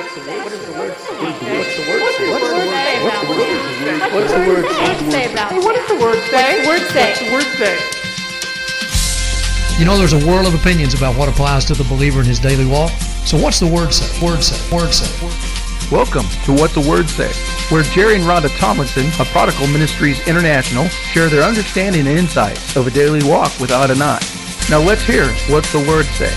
You know, there's a world of opinions about what applies to the believer in his daily walk. So what's the Word say? Word say. Word say. Welcome to What the Word Say, where Jerry and Rhonda Tomlinson of Prodigal Ministries International share their understanding and insight of a daily walk with Adonai. Now let's hear What's the Word Say.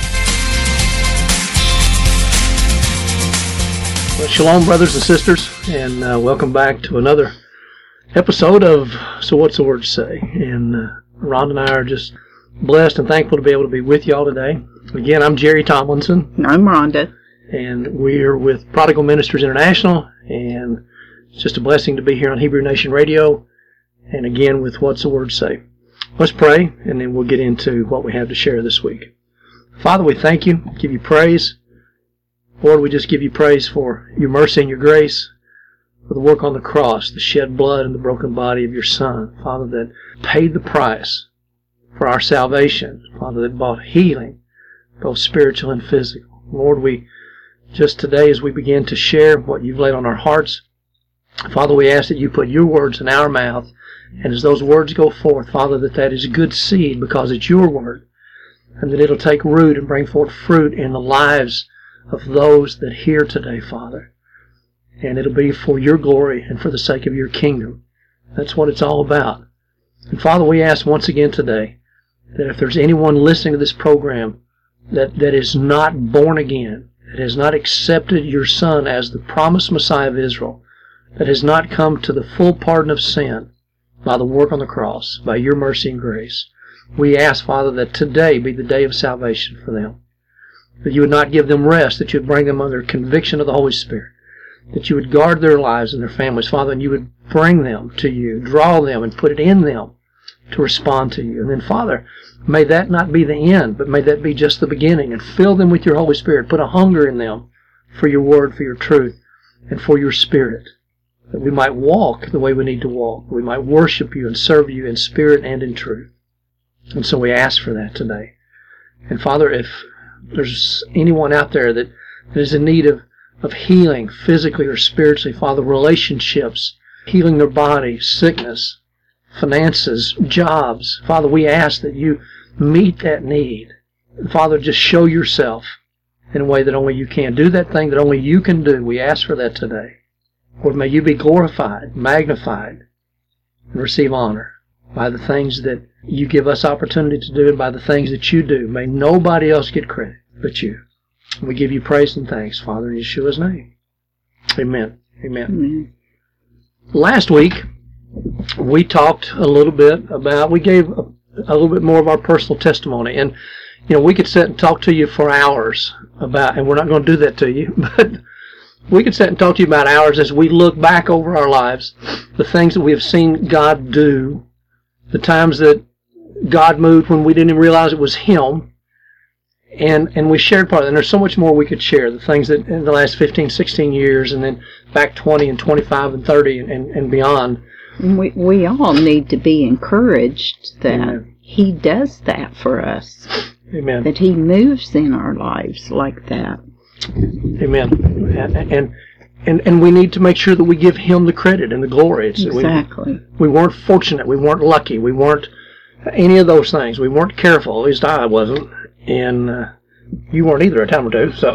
Well, shalom, brothers and sisters, and welcome back to another episode of So What's the Word Say. And Rhonda and I are just blessed and thankful to be able to be with y'all today. Again, I'm Jerry Tomlinson. And I'm Rhonda. And we're with Prodigal Ministries International, and it's just a blessing to be here on Hebrew Nation Radio, and again with What's the Word Say. Let's pray, and then we'll get into what we have to share this week. Father, we thank you, give you praise. Lord, we just give you praise for your mercy and your grace, for the work on the cross, the shed blood and the broken body of your Son, Father, that paid the price for our salvation, Father, that brought healing, both spiritual and physical. Lord, we just today, as we begin to share what you've laid on our hearts, Father, we ask that you put your words in our mouth, and as those words go forth, Father, that is good seed because it's your word, and that it'll take root and bring forth fruit in the lives of those that hear today, Father. And it'll be for your glory and for the sake of your kingdom. That's what it's all about. And Father, we ask once again today that if there's anyone listening to this program that is not born again, that has not accepted your Son as the promised Messiah of Israel, that has not come to the full pardon of sin by the work on the cross, by your mercy and grace, we ask, Father, that today be the day of salvation for them. That you would not give them rest, that you would bring them under conviction of the Holy Spirit, that you would guard their lives and their families, Father, and you would bring them to you, draw them and put it in them to respond to you. And then, Father, may that not be the end, but may that be just the beginning, and fill them with your Holy Spirit. Put a hunger in them for your word, for your truth, and for your Spirit, that we might walk the way we need to walk. We might worship you and serve you in spirit and in truth. And so we ask for that today. And Father, if there's anyone out there that is in need of healing, physically or spiritually, Father, relationships, healing their body, sickness, finances, jobs, Father, we ask that you meet that need. Father, just show yourself in a way that only you can. Do that thing that only you can do. We ask for that today. Lord, may you be glorified, magnified, and receive honor by the things that you give us opportunity to do and by the things that you do. May nobody else get credit but you. We give you praise and thanks, Father, in Yeshua's name. Amen. Amen. Amen. Last week, we talked a little bit about, we gave a little bit more of our personal testimony. And, you know, we could sit and talk to you for hours about, and we're not going to do that to you, but we could sit and talk to you about hours as we look back over our lives, the things that we have seen God do, the times that God moved when we didn't even realize it was Him. And we shared part of it. And there's so much more we could share. The things that in the last 15, 16 years, and then back 20 and 25 and 30 and beyond. We all need to be encouraged that Amen. He does that for us. Amen. That He moves in our lives like that. Amen. And we need to make sure that we give Him the credit and the glory. Exactly. We weren't fortunate. We weren't lucky. We weren't any of those things. We weren't careful. At least I wasn't. And you weren't either a time or two. So,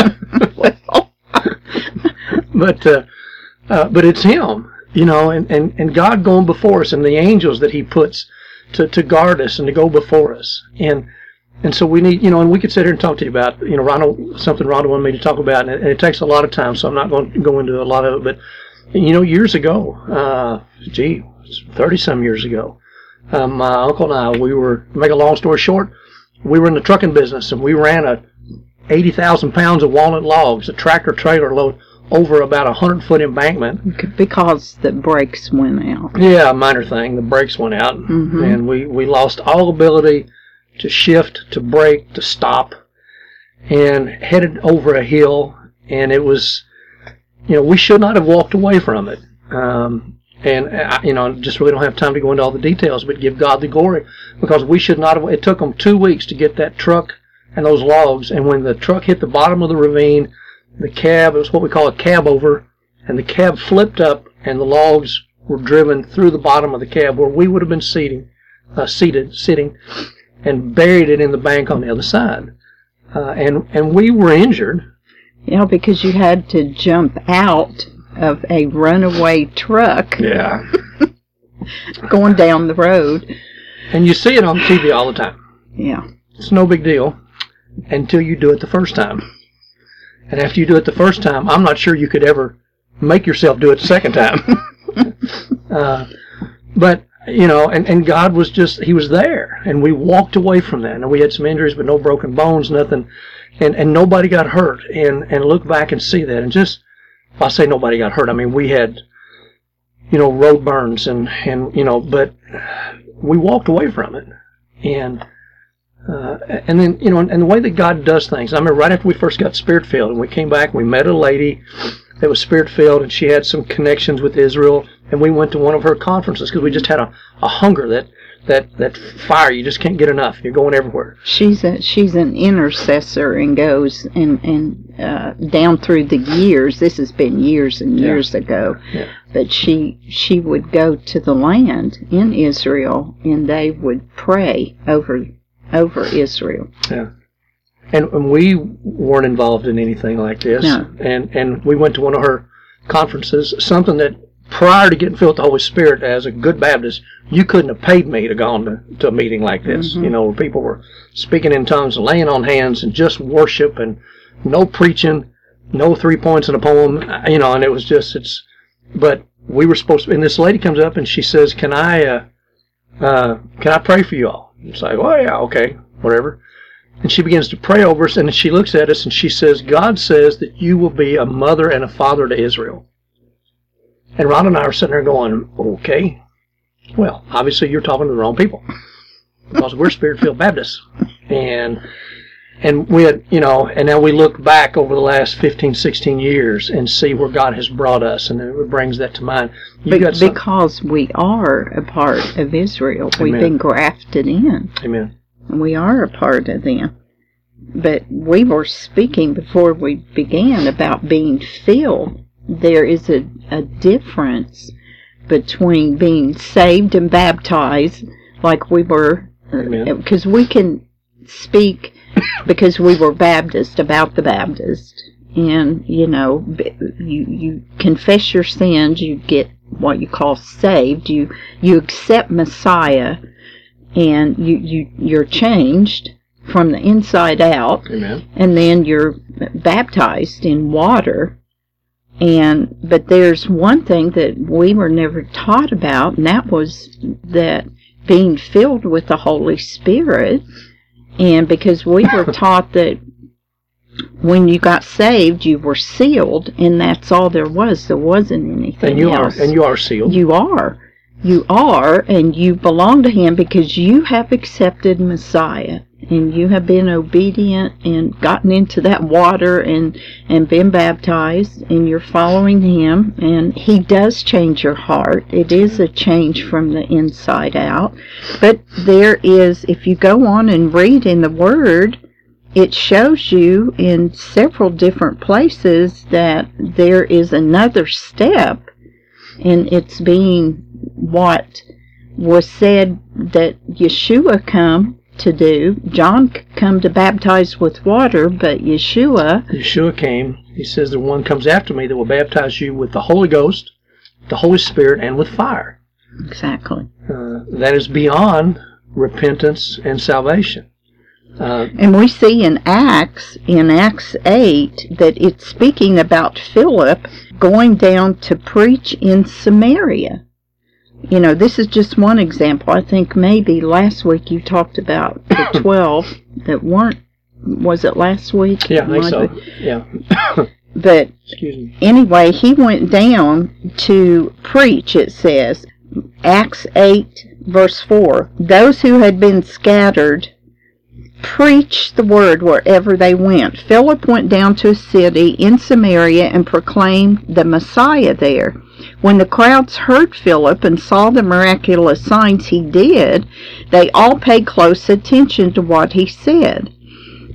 but it's Him, you know, and God going before us, and the angels that He puts to guard us and to go before us, and so we need, you know, and we could sit here and talk to you about, you know, something Rhonda wanted me to talk about, and it takes a lot of time, so I'm not going to go into a lot of it, but you know, years ago, 30 some years ago, my uncle and I, we were, to make a long story short, we were in the trucking business, and we ran 80,000 pounds of walnut logs, a tractor trailer load, over about 100-foot embankment. Because the brakes went out. Yeah, a minor thing. The brakes went out, and we lost all ability to shift, to brake, to stop, and headed over a hill, and it was, you know, we should not have walked away from it. And, you know, just really don't have time to go into all the details, but give God the glory, because we should not have, it took them 2 weeks to get that truck and those logs, and when the truck hit the bottom of the ravine, the cab, it was what we call a cab over, and the cab flipped up, and the logs were driven through the bottom of the cab where we would have been sitting, and buried it in the bank on the other side. And we were injured. Yeah, because you had to jump out of a runaway truck. Yeah. Going down the road. And you see it on TV all the time. Yeah. It's no big deal until you do it the first time. And after you do it the first time, I'm not sure you could ever make yourself do it the second time. But, you know, and God was just, He was there. And we walked away from that. And we had some injuries, but no broken bones, nothing. And nobody got hurt. And look back and see that. And just, if I say nobody got hurt, I mean, we had, you know, road burns and you know, but we walked away from it. And then, you know, and the way that God does things, I remember right after we first got Spirit-filled, and we came back, we met a lady that was Spirit-filled, and she had some connections with Israel, and we went to one of her conferences because we just had a hunger, that fire, you just can't get enough. You're going everywhere. She's an intercessor and goes and down through the years. This has been years and years ago. Yeah. But she would go to the land in Israel, and they would pray over Israel. Yeah. And we weren't involved in anything like this. No. And we went to one of her conferences, something that prior to getting filled with the Holy Spirit as a good Baptist, you couldn't have paid me to go to a meeting like this, you know, where people were speaking in tongues and laying on hands and just worship and no preaching, no 3 points in a poem, you know, and it was just, but we were supposed to, and this lady comes up and she says, can I pray for you all? It's like, oh yeah, okay, whatever. And she begins to pray over us, and she looks at us and she says, God says that you will be a mother and a father to Israel. And Ron and I are sitting there going, okay, well, obviously you're talking to the wrong people because we're Spirit-filled Baptists. And we had, you know, and now we look back over the last 15, 16 years and see where God has brought us, and it brings that to mind. Because we are a part of Israel. Amen. We've been grafted in. Amen. And we are a part of them. But we were speaking before we began about being filled. There is a difference between being saved and baptized, like we were, because we can speak because we were Baptist about the Baptist, and you know, you confess your sins, you get what you call saved, you accept Messiah, and you're changed from the inside out. Amen. And then you're baptized in water. But there's one thing that we were never taught about, and that was that being filled with the Holy Spirit. And because we were taught that when you got saved, you were sealed, and that's all there was. There wasn't anything else. And you are sealed. You are, and you belong to Him because you have accepted Messiah. And you have been obedient and gotten into that water and been baptized, and you're following Him, and He does change your heart. It is a change from the inside out. But there is, if you go on and read in the Word, it shows you in several different places that there is another step, and it's being what was said that Yeshua come to do. John come to baptize with water, but Yeshua came. He says the one comes after me that will baptize you with the Holy Ghost, the Holy Spirit, and with fire. Exactly. That is beyond repentance and salvation. And we see in Acts 8, that it's speaking about Philip going down to preach in Samaria. You know, this is just one example. I think maybe last week you talked about the 12 that weren't, was it last week? Yeah, I think so. Yeah. But anyway, he went down to preach, it says. Acts 8, verse 4. Those who had been scattered preached the word wherever they went. Philip went down to a city in Samaria and proclaimed the Messiah there. When the crowds heard Philip and saw the miraculous signs he did, they all paid close attention to what he said.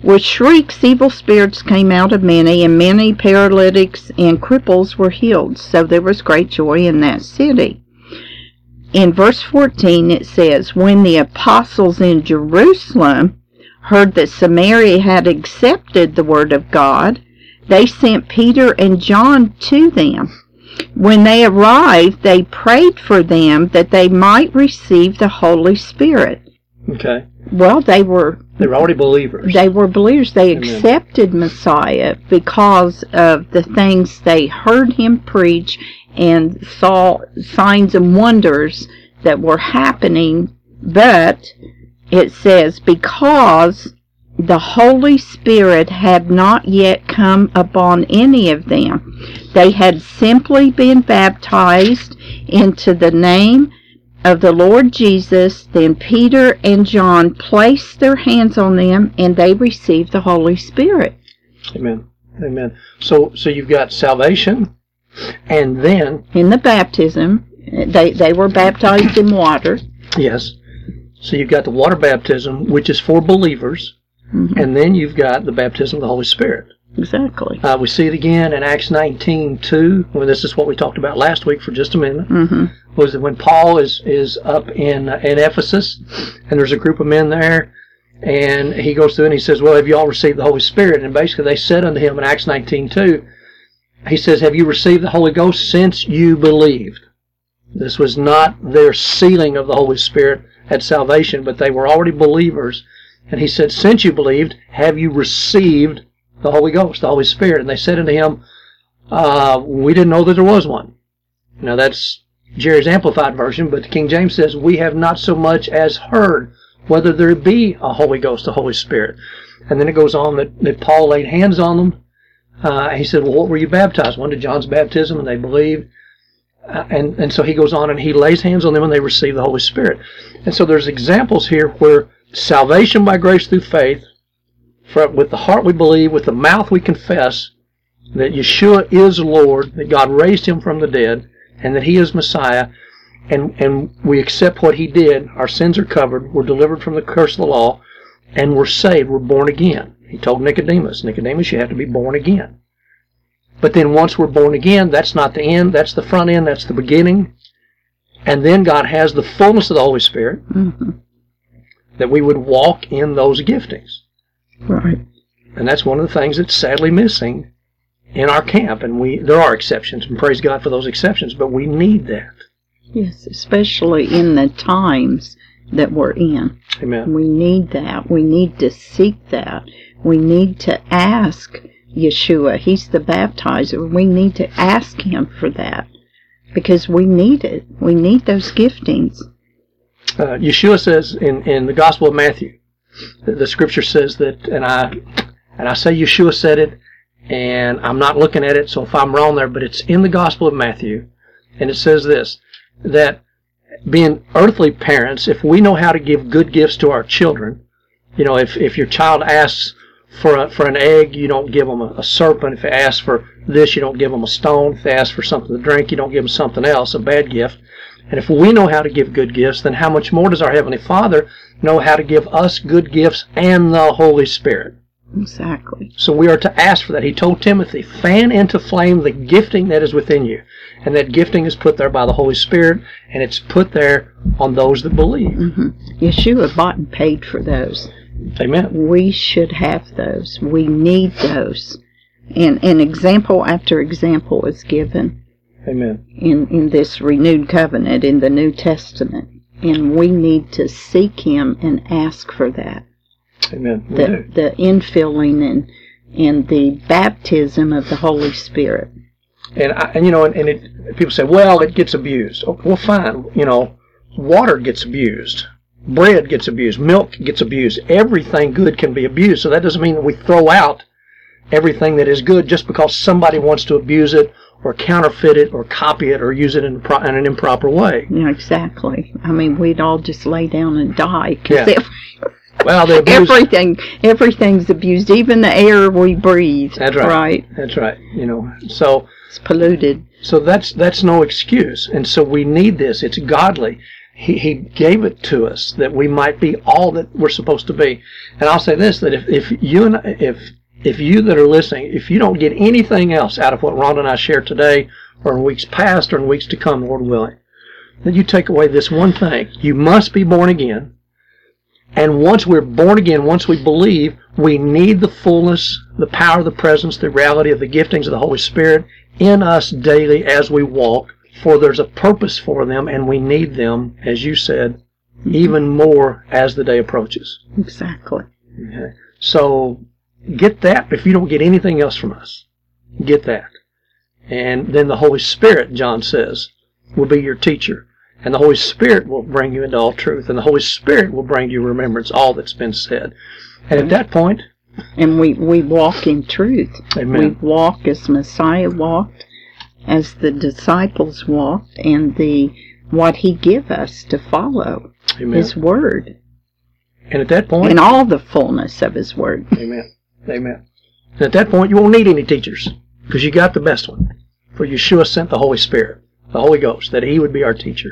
With shrieks, evil spirits came out of many, and many paralytics and cripples were healed. So there was great joy in that city. In verse 14 it says, when the apostles in Jerusalem heard that Samaria had accepted the word of God, they sent Peter and John to them. When they arrived, they prayed for them that they might receive the Holy Spirit. Okay. Well, they were already believers. They were believers. They Amen. accepted Messiah because of the things they heard him preach and saw signs and wonders that were happening. But it says, because the Holy Spirit had not yet come upon any of them. They had simply been baptized into the name of the Lord Jesus. Then Peter and John placed their hands on them, and they received the Holy Spirit. Amen. Amen. So you've got salvation, and then In the baptism, they were baptized in water. yes. So you've got the water baptism, which is for believers, and then you've got the baptism of the Holy Spirit. Exactly. We see it again in Acts 19:2. Well, this is what we talked about last week for just a minute. Was that when Paul is up in Ephesus, and there's a group of men there, and he goes through and he says, well, have you all received the Holy Spirit? And basically they said unto him in Acts 19:2, he says, have you received the Holy Ghost since you believed? This was not their sealing of the Holy Spirit at salvation, but they were already believers. And he said, since you believed, have you received the Holy Ghost, the Holy Spirit? And they said unto him, we didn't know that there was one. Now that's Jerry's Amplified Version, but the King James says, we have not so much as heard whether there be a Holy Ghost, a Holy Spirit. And then it goes on that Paul laid hands on them. He said, well, what were you baptized? One to John's baptism, and they believed. And so he goes on and he lays hands on them and they receive the Holy Spirit. And so there's examples here where salvation by grace through faith, with the heart we believe, with the mouth we confess that Yeshua is Lord, that God raised him from the dead, and that he is Messiah, and we accept what he did. Our sins are covered, we're delivered from the curse of the law, and we're saved, we're born again. He told Nicodemus, you have to be born again. But then once we're born again, that's not the end, that's the front end, that's the beginning. And then God has the fullness of the Holy Spirit, that we would walk in those giftings. Right. And that's one of the things that's sadly missing in our camp. And there are exceptions, and praise God for those exceptions, but we need that. Yes, especially in the times that we're in. Amen. We need that. We need to seek that. We need to ask Yeshua. He's the baptizer. We need to ask him for that because we need it. We need those giftings. Yeshua says in the Gospel of Matthew, the scripture says that, and I say Yeshua said it, and I'm not looking at it, so if I'm wrong there, but it's in the Gospel of Matthew, and it says this, that being earthly parents, if we know how to give good gifts to our children, if your child asks for an egg, you don't give them a serpent. If they ask for this, you don't give them a stone. If they ask for something to drink, you don't give them something else, a bad gift. And if we know how to give good gifts, then how much more does our Heavenly Father know how to give us good gifts and the Holy Spirit? Exactly. So we are to ask for that. He told Timothy, fan into flame the gifting that is within you. And that gifting is put there by the Holy Spirit, and it's put there on those that believe. Yeshua bought and paid for those. Amen. We should have those. We need those. And example after example is given. Amen. In this renewed covenant in the New Testament. And we need to seek him and ask for that. Amen. The infilling and the baptism of the Holy Spirit. People say, well, it gets abused. Oh, well, fine. Water gets abused. Bread gets abused. Milk gets abused. Everything good can be abused. So that doesn't mean that we throw out everything that is good just because somebody wants to abuse it or counterfeit it or copy it or use it in an improper way. Yeah, exactly. I mean, we'd all just lay down and die. Yeah. Well, they abuse everything's abused, even the air we breathe. That's right. That's right. So it's polluted. So that's no excuse. And so we need this. It's godly. He gave it to us that we might be all that we're supposed to be. And I'll say this, that if you that are listening, if you don't get anything else out of what Rhonda and I share today, or in weeks past, or in weeks to come, Lord willing, that you take away this one thing. You must be born again. And once we're born again, once we believe, we need the fullness, the power, the presence, the reality of the giftings of the Holy Spirit in us daily as we walk, for there's a purpose for them, and we need them, as you said, even more as the day approaches. Exactly. Okay. So get that. If you don't get anything else from us, get that. And then the Holy Spirit, John says, will be your teacher. And the Holy Spirit will bring you into all truth. And the Holy Spirit will bring you remembrance, all that's been said. And at that point... And we walk in truth. Amen. We walk as Messiah walked, as the disciples walked, and what He give us to follow. Amen. His Word. And at that point... In all the fullness of His Word. Amen. Amen. And at that point, you won't need any teachers, because you got the best one. For Yeshua sent the Holy Spirit, the Holy Ghost, that He would be our teacher.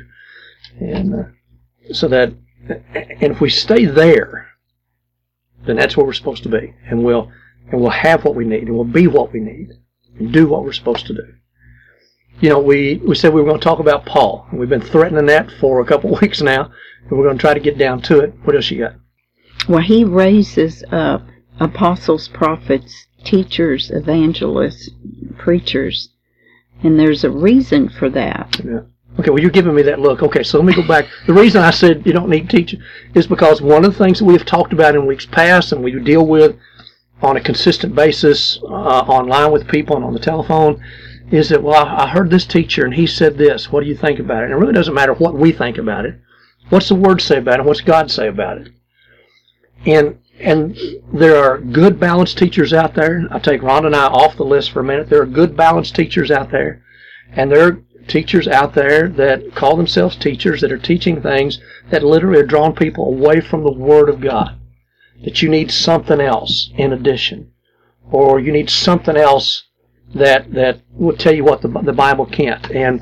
And so that, and if we stay there, then that's where we're supposed to be. And we'll have what we need, and we'll be what we need, and do what we're supposed to do. You know, we said we were going to talk about Paul, and we've been threatening that for a couple of weeks now, and we're going to try to get down to it. What else you got? Well, he raises up apostles, prophets, teachers, evangelists, preachers, and there's a reason for that. Yeah. Okay, well, you're giving me that look. Okay, so let me go back. The reason I said you don't need teachers is because one of the things that we have talked about in weeks past and we deal with on a consistent basis online with people and on the telephone is that, well, I heard this teacher and he said this. What do you think about it? And it really doesn't matter what we think about it. What's the Word say about it? What's God say about it? And there are good, balanced teachers out there. I'll take Rhonda and I off the list for a minute. There are good, balanced teachers out there. And there are teachers out there that call themselves teachers that are teaching things that literally are drawing people away from the Word of God. That you need something else in addition. Or you need something else that will tell you what the Bible can't. And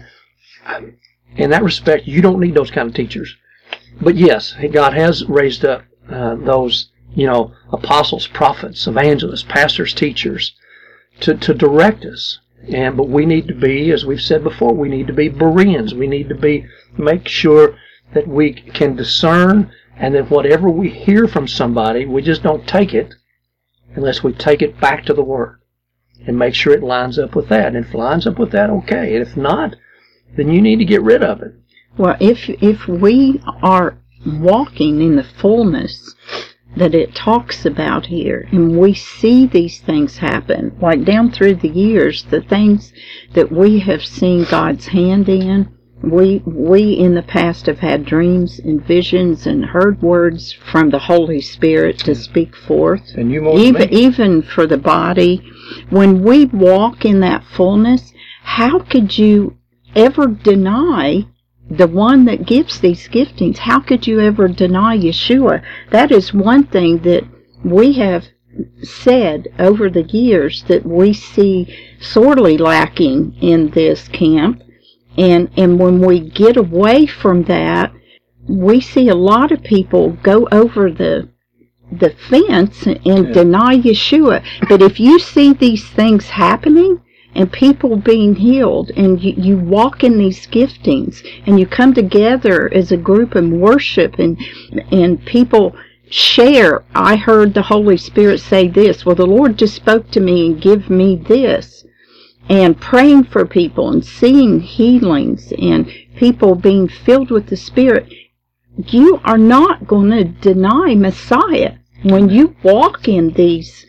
in that respect, you don't need those kind of teachers. But yes, God has raised up those, apostles, prophets, evangelists, pastors, teachers to direct us. But we need to be, as we've said before, we need to be Bereans. We need to make sure that we can discern, and that whatever we hear from somebody, we just don't take it unless we take it back to the Word and make sure it lines up with that. And if it lines up with that, okay. And if not, then you need to get rid of it. Well, if we are walking in the fullness that it talks about here, and we see these things happen, like down through the years, the things that we have seen God's hand in, we in the past have had dreams and visions and heard words from the Holy Spirit to speak forth. And you more even for the body. When we walk in that fullness, how could you ever deny the one that gives these giftings? How could you ever deny Yeshua? That is one thing that we have said over the years that we see sorely lacking in this camp. And when we get away from that, we see a lot of people go over the fence and deny Yeshua. But if you see these things happening, and people being healed, and you walk in these giftings, and you come together as a group and worship, and people share, I heard the Holy Spirit say this, well, the Lord just spoke to me and give me this, and praying for people, and seeing healings, and people being filled with the Spirit, you are not going to deny Messiah. When you walk in these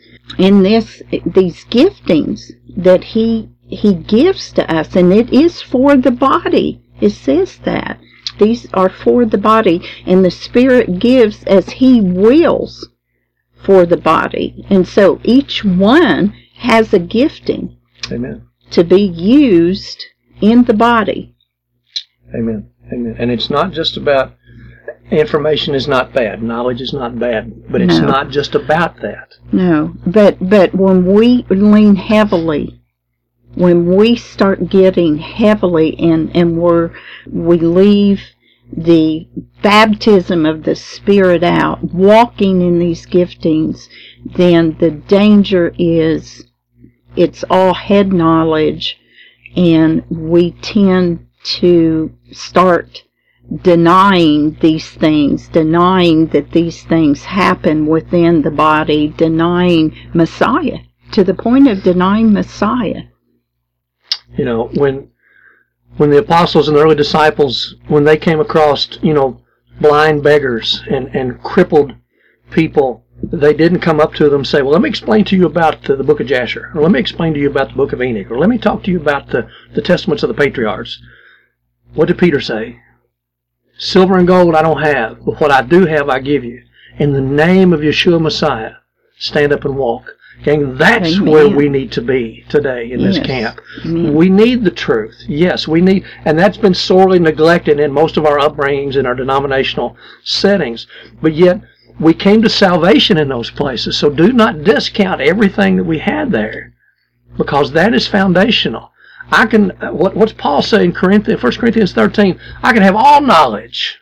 giftings that he gives to us, and it is for the body. It says that these are for the body, and the Spirit gives as He wills for the body. And so each one has a gifting. Amen. To be used in the body. Amen. Amen. And it's not just about information is not bad, knowledge is not bad, but it's not just about that. No, but when we lean heavily, when we start getting heavily and we leave the baptism of the Spirit out, walking in these giftings, then the danger is it's all head knowledge, and we tend to start denying these things, denying that these things happen within the body, denying Messiah, to the point of denying Messiah. You know, when the apostles and the early disciples, when they came across, blind beggars and crippled people, they didn't come up to them and say, well, let me explain to you about the book of Jasher, or let me explain to you about the book of Enoch, or let me talk to you about the testaments of the patriarchs. What did Peter say? Silver and gold I don't have, but what I do have I give you. In the name of Yeshua Messiah, stand up and walk. Gang, that's Amen. where we need to be today in this camp. Amen. We need the truth. Yes, we need, and that's been sorely neglected in most of our upbringings in our denominational settings. But yet, we came to salvation in those places. So do not discount everything that we had there, because that is foundational. I can, what's Paul say in 1 Corinthians 13? I can have all knowledge,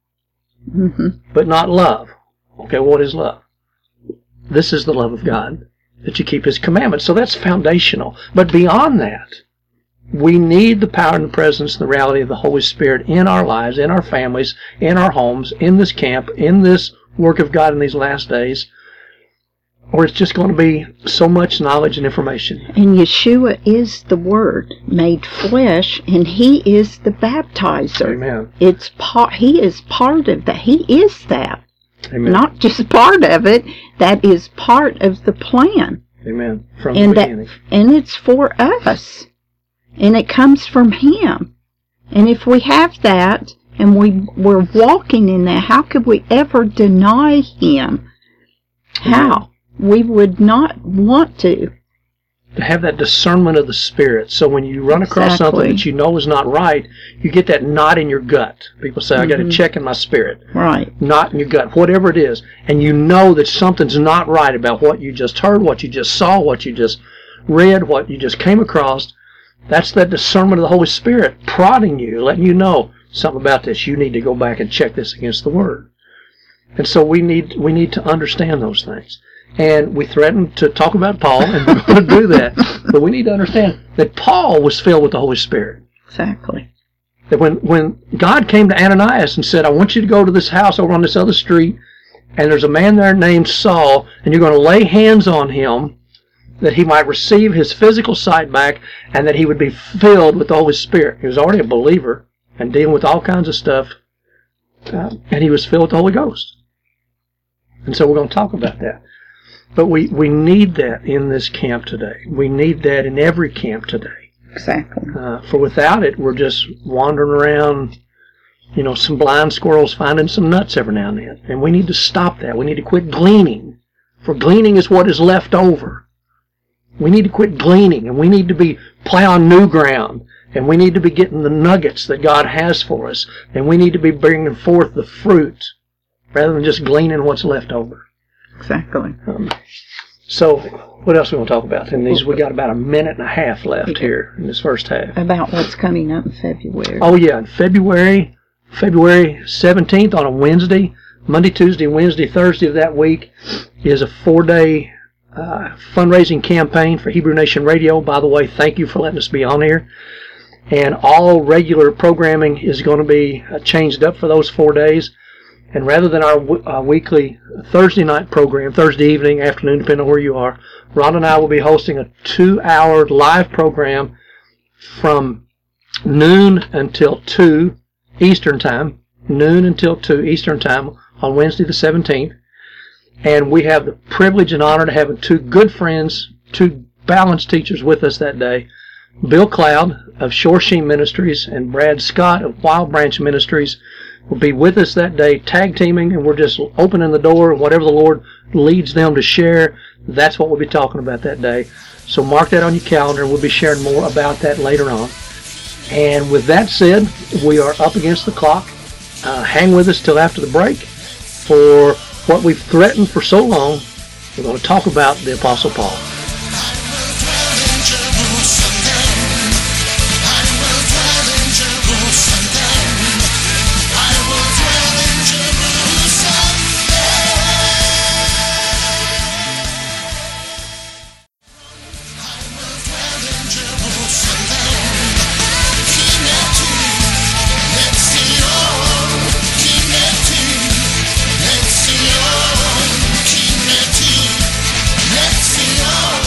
but not love. Okay, what is love? This is the love of God, that you keep His commandments. So that's foundational. But beyond that, we need the power and the presence and the reality of the Holy Spirit in our lives, in our families, in our homes, in this camp, in this work of God in these last days, or it's just going to be so much knowledge and information. And Yeshua is the Word made flesh, and He is the baptizer. Amen. He is part of that. He is that. Amen. Not just part of it. That is part of the plan. Amen. From the beginning. And it's for us. And it comes from Him. And if we have that, and we're walking in that, how could we ever deny Him? How? We would not want to. To have that discernment of the Spirit. So when you run across something that you know is not right, you get that knot in your gut. People say, I got to check in my spirit. Right. Knot in your gut, whatever it is. And you know that something's not right about what you just heard, what you just saw, what you just read, what you just came across. That's that discernment of the Holy Spirit prodding you, letting you know something about this. You need to go back and check this against the Word. And so we need to understand those things. And we threatened to talk about Paul, and we're going to do that. But we need to understand that Paul was filled with the Holy Spirit. Exactly. That when God came to Ananias and said, I want you to go to this house over on this other street, and there's a man there named Saul, and you're going to lay hands on him that he might receive his physical sight back, and that he would be filled with the Holy Spirit. He was already a believer and dealing with all kinds of stuff, and he was filled with the Holy Ghost. And so we're going to talk about that. But we need that in this camp today. We need that in every camp today. Exactly. For without it, we're just wandering around, some blind squirrels finding some nuts every now and then. And we need to stop that. We need to quit gleaning. For gleaning is what is left over. We need to quit gleaning, and we need to be plowing new ground. And we need to be getting the nuggets that God has for us. And we need to be bringing forth the fruit rather than just gleaning what's left over. Exactly. So, what else we want to talk about? In these, we got about a minute and a half left here in this first half. About what's coming up in February. Oh yeah, in February 17th on a Wednesday, Monday, Tuesday, Wednesday, Thursday of that week is a 4-day fundraising campaign for Hebrew Nation Radio. By the way, thank you for letting us be on here. And all regular programming is going to be changed up for those 4 days. And rather than our weekly Thursday night program, Thursday evening, afternoon, depending on where you are, Ron and I will be hosting a 2-hour live program from noon until 2 Eastern Time, noon until 2 Eastern Time on Wednesday the 17th. And we have the privilege and honor to have 2 good friends, 2 balanced teachers with us that day. Bill Cloud of Shoreshim Ministries and Brad Scott of Wild Branch Ministries will be with us that day, tag teaming, and we're just opening the door, and whatever the Lord leads them to share, that's what we'll be talking about that day. So mark that on your calendar, and we'll be sharing more about that later on. And with that said, we are up against the clock. Hang with us till after the break for what we've threatened for so long. We're going to talk about the Apostle Paul. I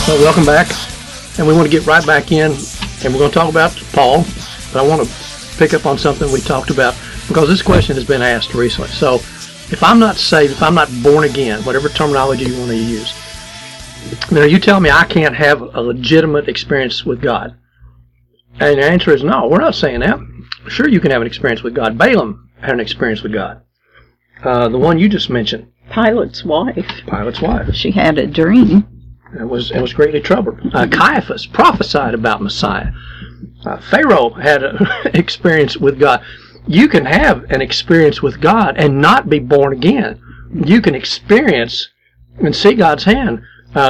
Well, welcome back, and we want to get right back in, and we're going to talk about Paul, but I want to pick up on something we talked about, because this question has been asked recently. So, if I'm not saved, if I'm not born again, whatever terminology you want to use, then are you telling me I can't have a legitimate experience with God? And the answer is no, we're not saying that. Sure, you can have an experience with God. Balaam had an experience with God. The one you just mentioned. Pilate's wife. Pilate's wife. She had a dream. And was greatly troubled. Caiaphas prophesied about Messiah. Pharaoh had an experience with God. You can have an experience with God and not be born again. You can experience and see God's hand.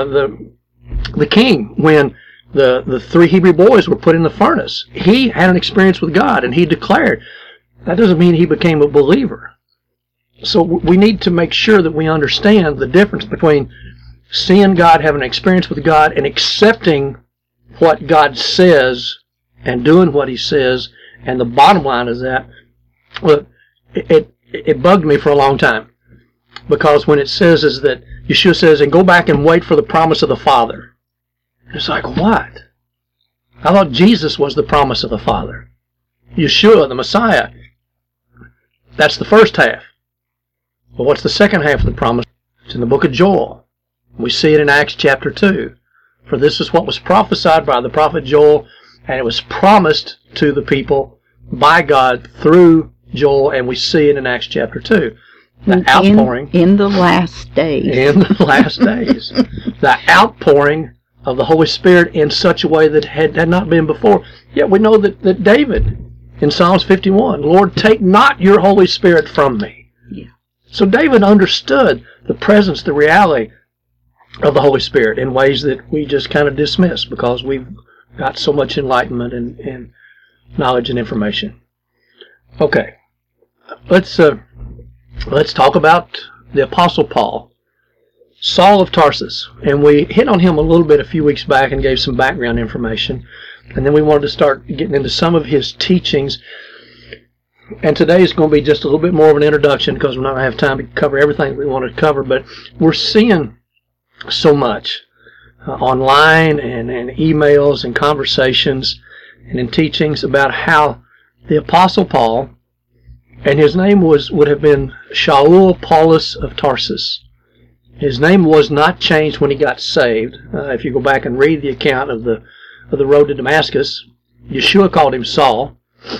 The king, when the 3 Hebrew boys were put in the furnace, he had an experience with God, and he declared. That doesn't mean he became a believer. So we need to make sure that we understand the difference between seeing God, having an experience with God, and accepting what God says and doing what he says. And the bottom line is that, well, it bugged me for a long time, because when it says is that Yeshua says, and go back and wait for the promise of the Father. It's like, what? I thought Jesus was the promise of the Father. Yeshua, the Messiah, that's the first half. But what's the second half of the promise? It's in the book of Joel. We see it in Acts chapter 2. For this is what was prophesied by the prophet Joel, and it was promised to the people by God through Joel, and we see it in Acts chapter 2. The outpouring. In the last days. In the last days. The outpouring of the Holy Spirit in such a way that had not been before. Yet we know that David, in Psalms 51, Lord, take not your Holy Spirit from me. Yeah. So David understood the presence, the reality of the Holy Spirit in ways that we just kind of dismiss because we've got so much enlightenment and knowledge and information. Okay, let's talk about the Apostle Paul, Saul of Tarsus, and we hit on him a little bit a few weeks back and gave some background information, and then we wanted to start getting into some of his teachings. And today is going to be just a little bit more of an introduction because we're not going to have time to cover everything we want to cover, but we're seeing so much online and emails and conversations and in teachings about how the Apostle Paul, and his name would have been Shaul Paulus of Tarsus. His name was not changed when he got saved. If you go back and read the account of the road to Damascus, Yeshua called him Saul.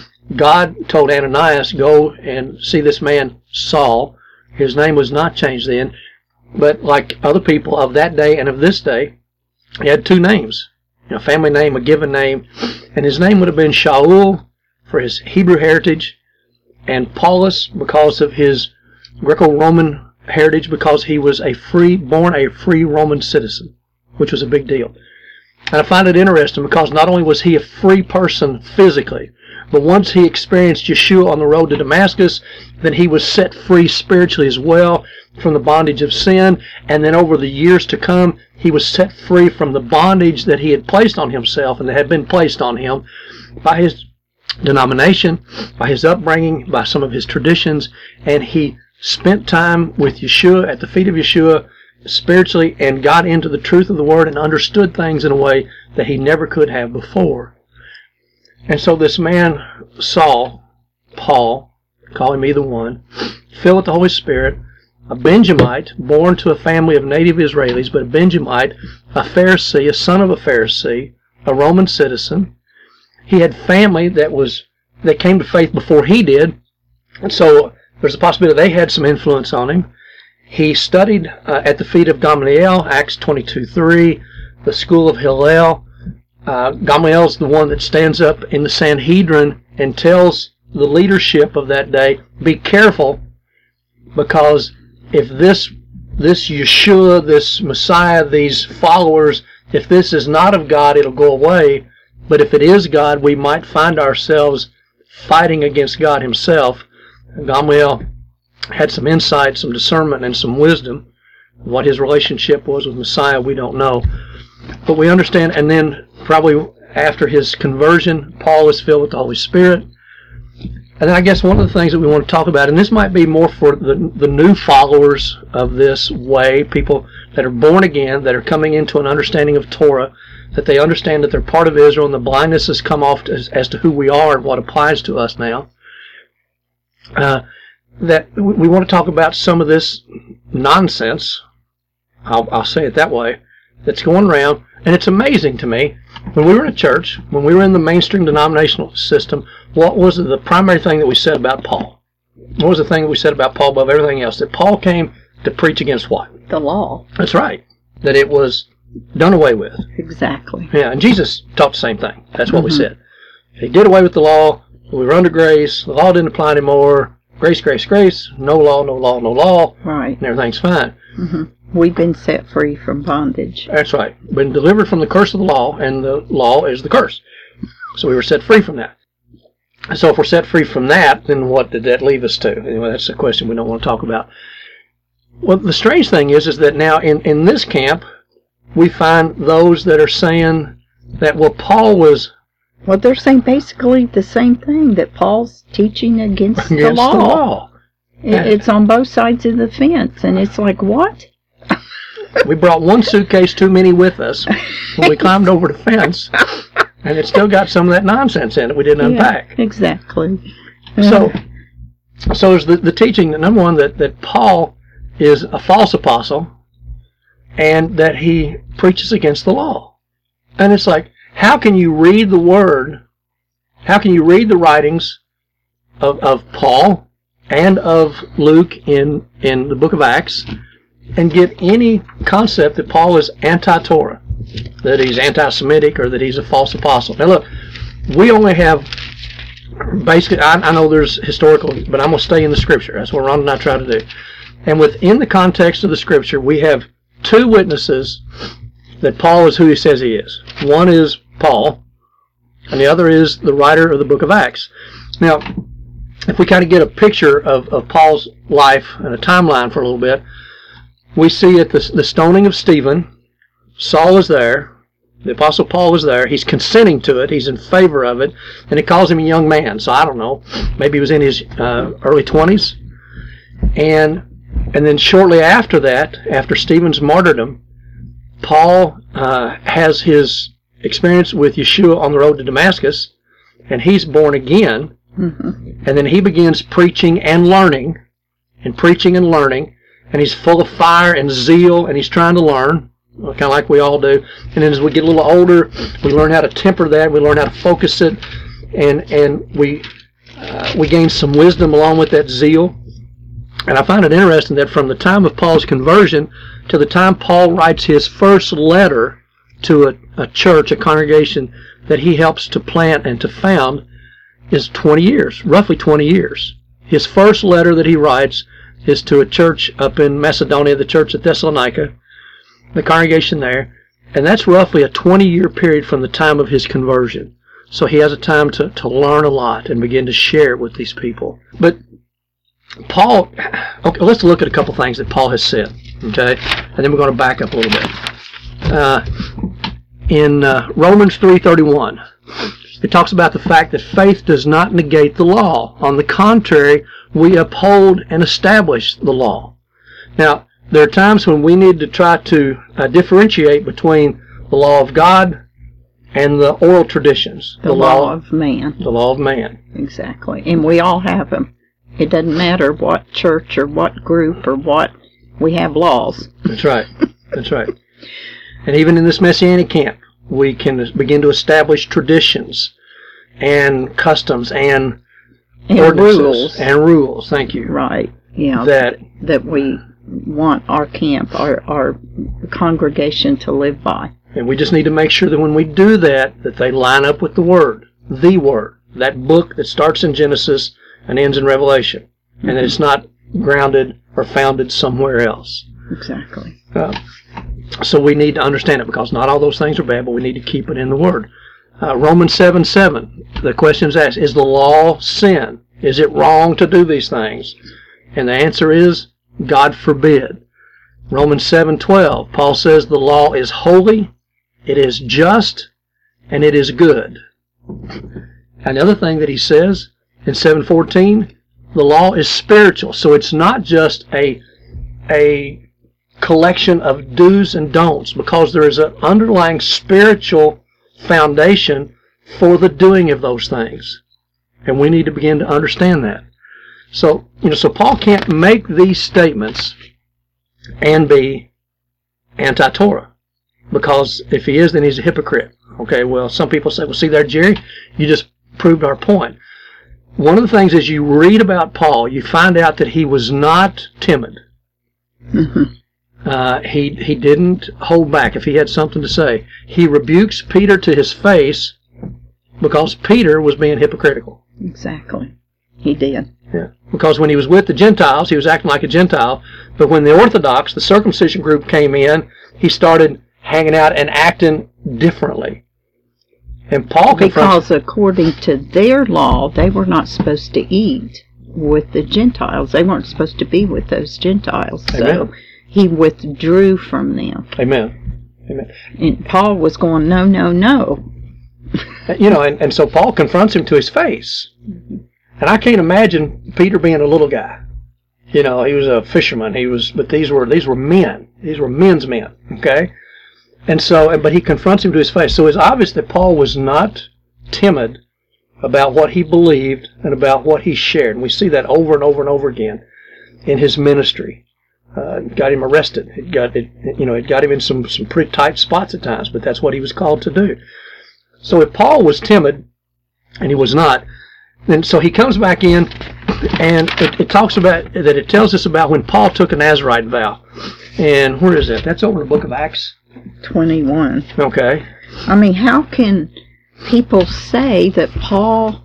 God told Ananias, go and see this man Saul. His name was not changed then, but like other people of that day and of this day, he had 2 names, a family name, a given name, and his name would have been Shaul for his Hebrew heritage, and Paulus because of his Greco-Roman heritage, because he was born a free Roman citizen, which was a big deal. And I find it interesting because not only was he a free person physically, but once he experienced Yeshua on the road to Damascus, then he was set free spiritually as well from the bondage of sin. And then over the years to come, he was set free from the bondage that he had placed on himself and that had been placed on him by his denomination, by his upbringing, by some of his traditions. And he spent time with Yeshua, at the feet of Yeshua, spiritually, and got into the truth of the Word and understood things in a way that he never could have before. And so this man, Saul, Paul, call him either one, filled with the Holy Spirit, a Benjamite, born to a family of native Israelis, but a Benjamite, a Pharisee, a son of a Pharisee, a Roman citizen. He had family that came to faith before he did, and so there's a possibility they had some influence on him. He studied at the feet of Gamaliel, Acts 22:3, the school of Hillel. Gamaliel's the one that stands up in the Sanhedrin and tells the leadership of that day, be careful, because if this Yeshua, this Messiah, these followers, if this is not of God, it'll go away. But if it is God, we might find ourselves fighting against God himself. Gamaliel had some insight, some discernment, and some wisdom. What his relationship was with Messiah, we don't know. But we understand, and then probably after his conversion, Paul is filled with the Holy Spirit. And then I guess one of the things that we want to talk about, and this might be more for the new followers of this way, people that are born again, that are coming into an understanding of Torah, that they understand that they're part of Israel and the blindness has come off as to who we are and what applies to us now. That we want to talk about some of this nonsense, I'll say it that way, that's going around. And it's amazing to me, when we were in a church, when we were in the mainstream denominational system, what was the primary thing that we said about Paul? What was the thing that we said about Paul above everything else? That Paul came to preach against what? The law. That's right. That it was done away with. Exactly. Yeah, and Jesus taught the same thing. That's what we said. He did away with the law. We were under grace. The law didn't apply anymore. Grace, grace, grace. No law, no law, no law. Right. And everything's fine. We've been set free from bondage. That's right. Been delivered from the curse of the law, and the law is the curse. So we were set free from that. So if we're set free from that, then what did that leave us to? Anyway, that's a question we don't want to talk about. Well, the strange thing is that now in this camp, we find those that are saying that, well, Paul was... Well, they're saying basically the same thing, that Paul's teaching against the law. It's on both sides of the fence, and it's like, what? We brought one suitcase too many with us when we climbed over the fence, and it still got some of that nonsense in it we didn't unpack. Exactly. So there's the teaching, number one, that Paul is a false apostle, and that he preaches against the law. And it's like, how can you read the Word, how can you read the writings of Paul and of Luke in the book of Acts and get any concept that Paul is anti-Torah, that he's anti-Semitic, or that he's a false apostle? Now look, we only have, basically, I know there's historical, but I'm going to stay in the Scripture. That's what Ron and I try to do. And within the context of the Scripture, we have two witnesses that Paul is who he says he is. One is Paul, and the other is the writer of the book of Acts. Now, if we kind of get a picture of Paul's life and a timeline for a little bit, we see at the stoning of Stephen, Saul is there, the Apostle Paul was there, he's consenting to it, he's in favor of it, and he calls him a young man, so I don't know, maybe he was in his early 20s, and then shortly after that, after Stephen's martyrdom, Paul has his experience with Yeshua on the road to Damascus, and he's born again, and then he begins preaching and learning, and he's full of fire and zeal, and he's trying to learn, kind of like we all do. And then as we get a little older, we learn how to temper that, we learn how to focus it, and we gain some wisdom along with that zeal. And I find it interesting that from the time of Paul's conversion to the time Paul writes his first letter to a church, a congregation that he helps to plant and to found, is 20 years, roughly 20 years. His first letter that he writes is to a church up in Macedonia, the church at Thessalonica, the congregation there, and that's roughly a 20-year period from the time of his conversion. So he has a time to learn a lot and begin to share it with these people. But Paul, okay, let's look at a couple things that Paul has said, okay? And then we're going to back up a little bit. In Romans 3:31, it talks about the fact that faith does not negate the law. On the contrary, we uphold and establish the law. Now, there are times when we need to try to differentiate between the law of God and the oral traditions. The law of man. The law of man. Exactly. And we all have them. It doesn't matter what church or what group or what, we have laws. That's right. That's right. And even in this Messianic camp, we can begin to establish traditions and customs and rules. And rules, thank you. Right. Yeah. That we want our camp, our congregation to live by. And we just need to make sure that when we do that they line up with the Word, that book that starts in Genesis and ends in Revelation, and that it's not grounded or founded somewhere else. Exactly. So we need to understand it, because not all those things are bad, but we need to keep it in the Word. Romans 7:7, the question is asked, is the law sin? Is it wrong to do these things? And the answer is, God forbid. Romans 7:12, Paul says the law is holy, it is just, and it is good. Another thing that he says in 7:14, the law is spiritual. So it's not just a collection of do's and don'ts, because there is an underlying spiritual foundation for the doing of those things. And we need to begin to understand that. So, so Paul can't make these statements and be anti-Torah, because if he is, then he's a hypocrite. Okay, well, some people say, well, see there, Jerry, you just proved our point. One of the things as you read about Paul, you find out that he was not timid. Mm-hmm. He didn't hold back if he had something to say. He rebukes Peter to his face because Peter was being hypocritical. Exactly. He did. Yeah. Because when he was with the Gentiles, he was acting like a Gentile. But when the Orthodox, the circumcision group, came in, he started hanging out and acting differently. And Paul because according to their law, they were not supposed to eat with the Gentiles. They weren't supposed to be with those Gentiles. Amen. So he withdrew from them. Amen. Amen. And Paul was going, no, no, no. And so Paul confronts him to his face. And I can't imagine Peter being a little guy. He was a fisherman. But these were men. These were men's men. Okay? And so, but he confronts him to his face. So it's obvious that Paul was not timid about what he believed and about what he shared. And we see that over and over and over again in his ministry. It got him arrested. It got him in some pretty tight spots at times, but that's what he was called to do. So if Paul was timid, and he was not, then so he comes back in, and it talks about that. It tells us about when Paul took a Nazirite vow. And where is that? That's over in the book of Acts 21. Okay. I mean, how can people say that Paul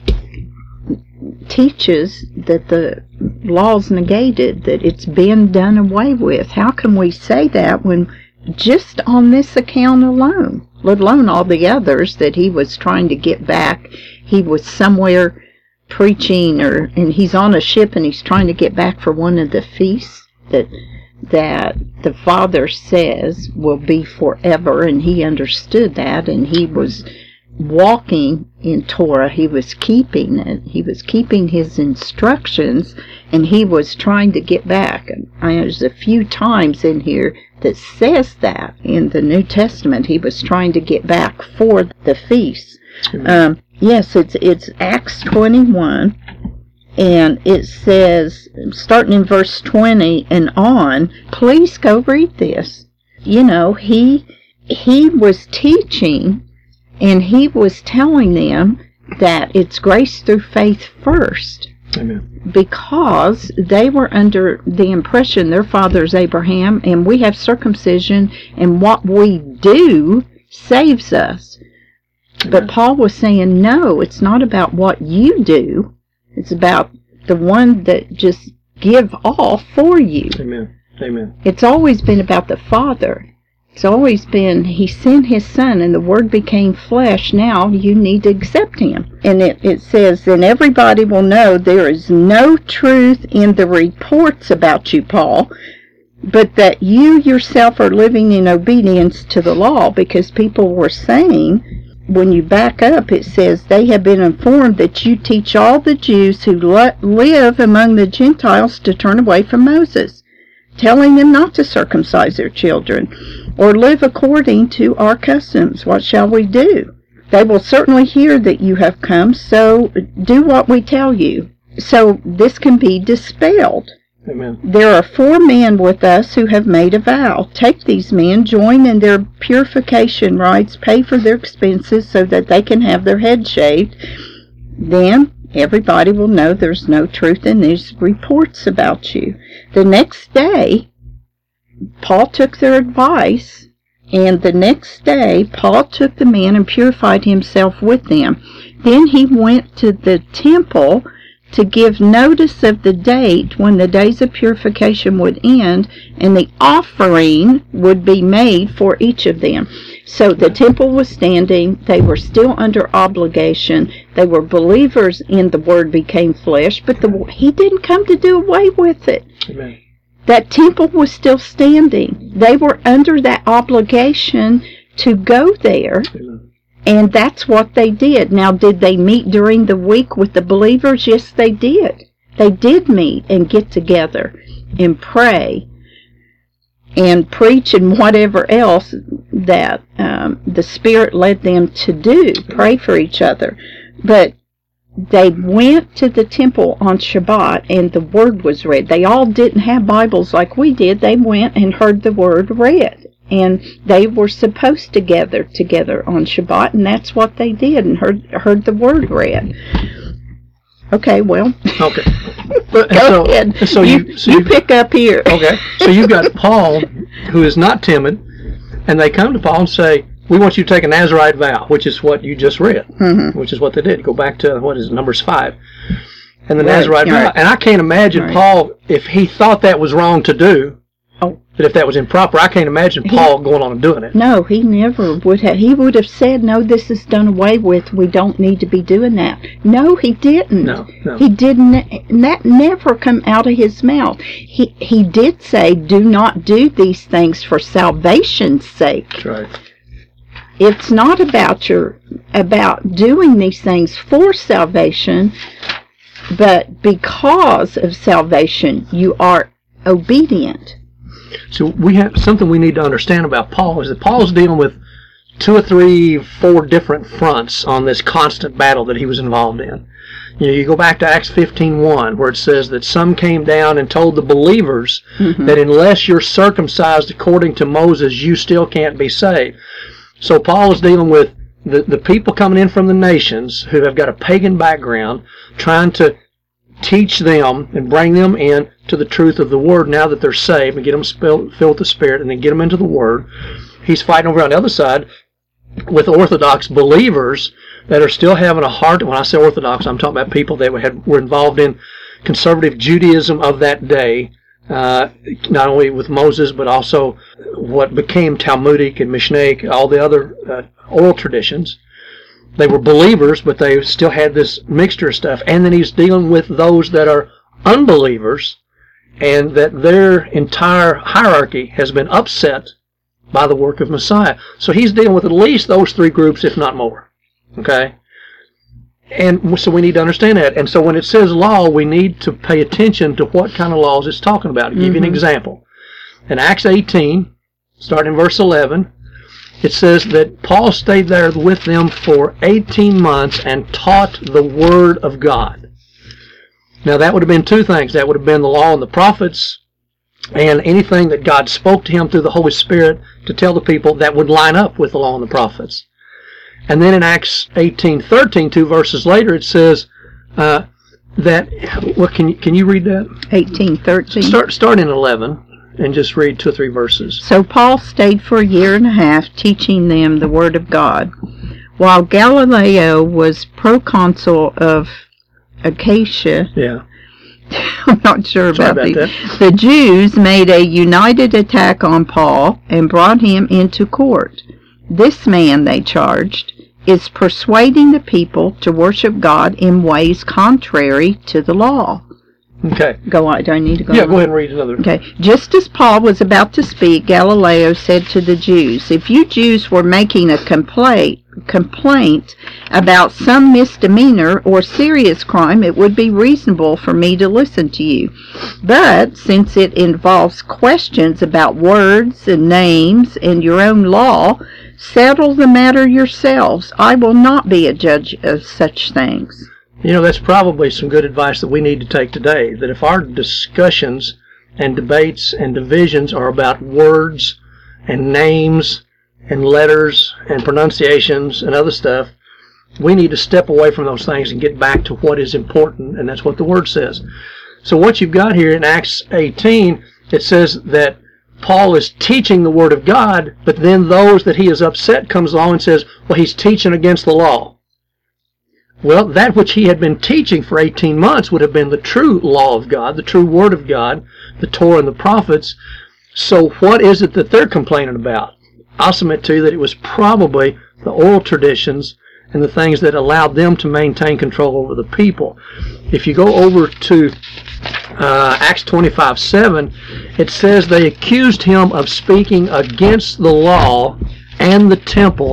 teaches that the law's negated, that it's been done away with? How can we say that when just on this account alone, let alone all the others that he was trying to get back, he was somewhere preaching, and he's on a ship and he's trying to get back for one of the feasts that the Father says will be forever, and he understood that, and he was walking in Torah. He was keeping it. He was keeping his instructions, and he was trying to get back. And there's a few times in here that says that in the New Testament he was trying to get back for the feast. Yes, it's Acts 21. And it says, starting in verse 20 and on, please go read this. He was teaching, and he was telling them that it's grace through faith first. Amen. Because they were under the impression their father's Abraham, and we have circumcision, and what we do saves us. Amen. But Paul was saying, no, it's not about what you do. It's about the one that just give all for you. Amen. Amen. It's always been about the Father. It's always been, he sent his Son and the Word became flesh. Now you need to accept him. And it says, then everybody will know there is no truth in the reports about you, Paul, but that you yourself are living in obedience to the law, because people were saying, when you back up, it says, they have been informed that you teach all the Jews who live among the Gentiles to turn away from Moses, telling them not to circumcise their children or live according to our customs. What shall we do? They will certainly hear that you have come, so do what we tell you. So this can be dispelled. Amen. There are 4 men with us who have made a vow. Take these men, join in their purification rites, pay for their expenses so that they can have their heads shaved. Then everybody will know there's no truth in these reports about you. The next day, Paul took their advice, and the next day Paul took the men and purified himself with them. Then he went to the temple to give notice of the date when the days of purification would end, and the offering would be made for each of them. So the temple was standing. They were still under obligation. They were believers in the Word became flesh, but he didn't come to do away with it. Amen. That temple was still standing. They were under that obligation to go there. Amen. And that's what they did. Now, did they meet during the week with the believers? Yes, they did. They did meet and get together and pray and preach and whatever else that the Spirit led them to do, pray for each other. But they went to the temple on Shabbat and the Word was read. They all didn't have Bibles like we did. They went and heard the Word read. And they were supposed to gather together on Shabbat, and that's what they did, and heard the Word read. Okay, well. Okay. Go ahead. So you pick up here. Okay. So you've got Paul, who is not timid, and they come to Paul and say, we want you to take a Nazirite vow, which is what you just read, which is what they did. Go back to, Numbers 5. And the Nazirite vow. And I can't imagine Paul, if he thought that was wrong to do, that if that was improper, I can't imagine Paul going on and doing it. No, he never would have. He would have said, no, this is done away with. We don't need to be doing that. No, he didn't. No. He didn't. That never come out of his mouth. He did say, do not do these things for salvation's sake. That's right. It's not about doing these things for salvation, but because of salvation, you are obedient. So we have something we need to understand about Paul is that Paul's dealing with 2 or 3, 4 different fronts on this constant battle that he was involved in. You go back to Acts 15:1, where it says that some came down and told the believers that unless you're circumcised according to Moses, you still can't be saved. So Paul is dealing with the people coming in from the nations who have got a pagan background, trying to teach them and bring them in to the truth of the Word now that they're saved, and get them filled with the Spirit, and then get them into the Word. He's fighting over on the other side with Orthodox believers that are still having a heart. When I say Orthodox, I'm talking about people that were involved in conservative Judaism of that day, not only with Moses, but also what became Talmudic and Mishnaic, all the other oral traditions. They were believers, but they still had this mixture of stuff. And then he's dealing with those that are unbelievers, and that their entire hierarchy has been upset by the work of Messiah. So he's dealing with at least those 3 groups, if not more. Okay? And so we need to understand that. And so when it says law, we need to pay attention to what kind of laws it's talking about. I'll give you an example. In Acts 18, starting in verse 11, it says that Paul stayed there with them for 18 months and taught the Word of God. Now that would have been 2 things. That would have been the law and the prophets, and anything that God spoke to him through the Holy Spirit to tell the people that would line up with the law and the prophets. And then in Acts 18:13, 2 verses later, it says that. Well, can you read that? 18:13. Start in 11. And just read 2 or 3 verses. So Paul stayed for a year and a half teaching them the Word of God. While Galileo was proconsul of Achaia, I'm not sure about that. The Jews made a united attack on Paul and brought him into court. This man, they charged, is persuading the people to worship God in ways contrary to the law. Okay. Go on. Do I need to go on? Yeah, go ahead and read another. Okay. Just as Paul was about to speak, Galileo said to the Jews, if you Jews were making a complaint about some misdemeanor or serious crime, it would be reasonable for me to listen to you. But since it involves questions about words and names and your own law, settle the matter yourselves. I will not be a judge of such things. That's probably some good advice that we need to take today, that if our discussions and debates and divisions are about words and names and letters and pronunciations and other stuff, we need to step away from those things and get back to what is important, and that's what the Word says. So what you've got here in Acts 18, it says that Paul is teaching the Word of God, but then those that he is upset comes along and says, well, he's teaching against the law. Well, that which he had been teaching for 18 months would have been the true law of God, the true Word of God, the Torah and the prophets. So what is it that they're complaining about? I'll submit to you that it was probably the oral traditions and the things that allowed them to maintain control over the people. If you go over to Acts 25:7, it says they accused him of speaking against the law and the temple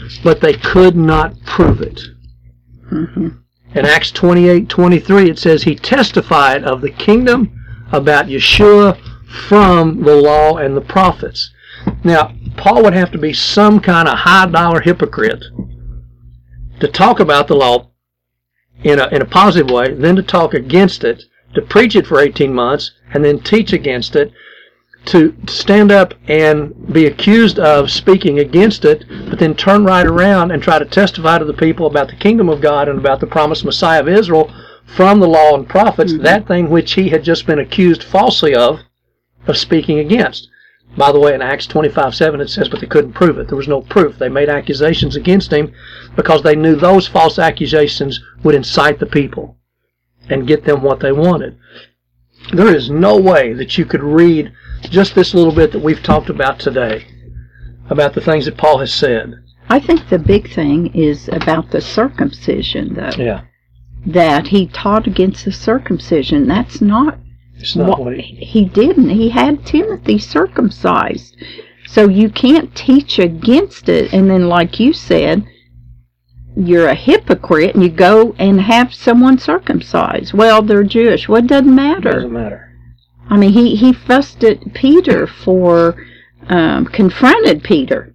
but they could not prove it. Mm-hmm. In Acts 28:23, it says he testified of the kingdom about Yeshua from the law and the prophets. Now, Paul would have to be some kind of high-dollar hypocrite to talk about the law in a positive way, then to talk against it, to preach it for 18 months, and then teach against it, to stand up and be accused of speaking against it, but then turn right around and try to testify to the people about the kingdom of God and about the promised Messiah of Israel from the law and prophets, that thing which he had just been accused falsely of speaking against. By the way, in Acts 25:7 it says, but they couldn't prove it. There was no proof. They made accusations against him because they knew those false accusations would incite the people and get them what they wanted. There is no way that you could read just this little bit that we've talked about today, about the things that Paul has said. I think the big thing is about the circumcision, though. Yeah. That he taught against the circumcision. That's not... It's not what he didn't. He had Timothy circumcised. So you can't teach against it, and then, like you said, you're a hypocrite and you go and have someone circumcised. Well, they're Jewish. Well, it doesn't matter. It doesn't matter. I mean, he fussed at Peter for, confronted Peter,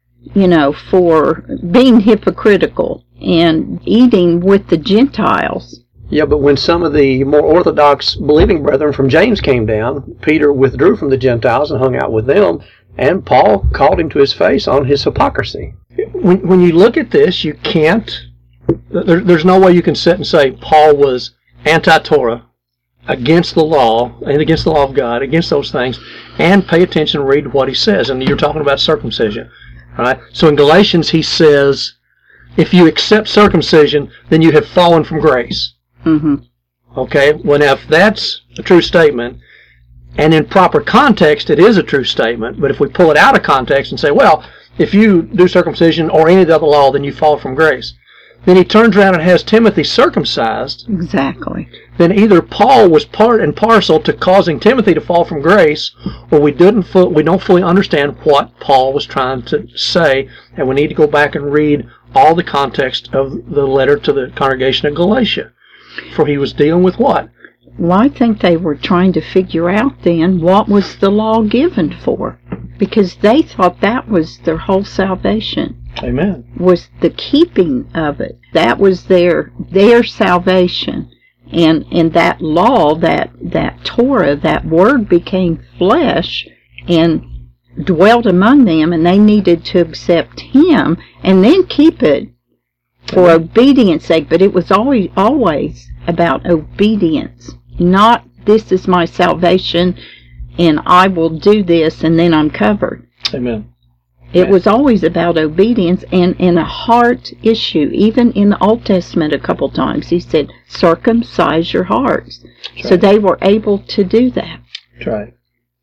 for being hypocritical and eating with the Gentiles. Yeah, but when some of the more orthodox believing brethren from James came down, Peter withdrew from the Gentiles and hung out with them, and Paul called him to his face on his hypocrisy. When you look at this, you can't, there's no way you can sit and say Paul was anti-Torah, against the law, and against the law of God, against those things, and pay attention and read what he says. And you're talking about circumcision. Right? So in Galatians he says, if you accept circumcision, then you have fallen from grace. Mm-hmm. Okay? Well, now, if that's a true statement, and in proper context it is a true statement, but if we pull it out of context and say, well, if you do circumcision or any of the other law, then you fall from grace, then he turns around and has Timothy circumcised. Exactly. Then either Paul was part and parcel to causing Timothy to fall from grace, or we don't fully understand what Paul was trying to say, and we need to go back and read all the context of the letter to the congregation of Galatia. For he was dealing with what? Well, I think they were trying to figure out then what was the law given for, because they thought that was their whole salvation. Amen. Was the keeping of it. That was their salvation. And that law, that Torah, that word became flesh and dwelt among them, and they needed to accept him and then keep it for obedience sake. But it was always about obedience, not this is my salvation and I will do this and then I'm covered. Amen. It was always about obedience and a heart issue. Even in the Old Testament a couple times he said, circumcise your hearts. That's so right. they were able to do that. That's right.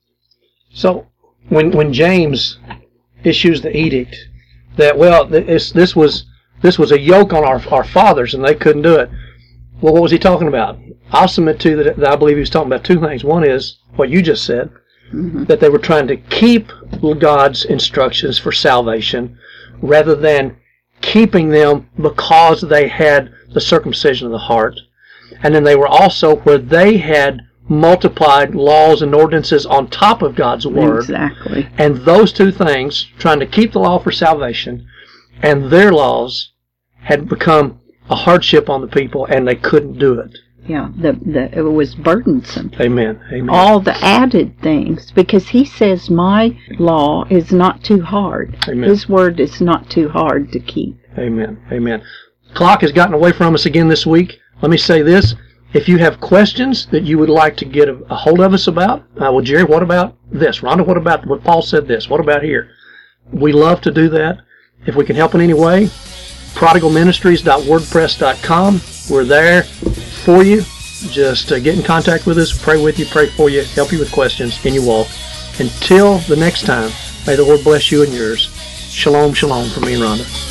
So when James issues the edict that, well, this was a yoke on our fathers and they couldn't do it. Well, what was he talking about? I'll submit to you that I believe he was talking about two things. One is what you just said, that they were trying to keep God's instructions for salvation rather than keeping them because they had the circumcision of the heart. And then they were also where they had multiplied laws and ordinances on top of God's word. Exactly. And those two things, trying to keep the law for salvation and their laws, had become a hardship on the people and they couldn't do it. Yeah, it was burdensome. Amen. Amen. All the added things, because he says my law is not too hard. Amen. His word is not too hard to keep. Amen. Amen. Clock has gotten away from us again this week. Let me say this. If you have questions that you would like to get a hold of us about, well, Jerry, what about this? Rhonda, what about what Paul said this? What about here? We love to do that. If we can help in any way, prodigalministries.wordpress.com. We're there for you. Just get in contact with us, pray with you, pray for you, help you with questions in your walk. Until the next time, may the Lord bless you and yours. Shalom, shalom from me and Rhonda.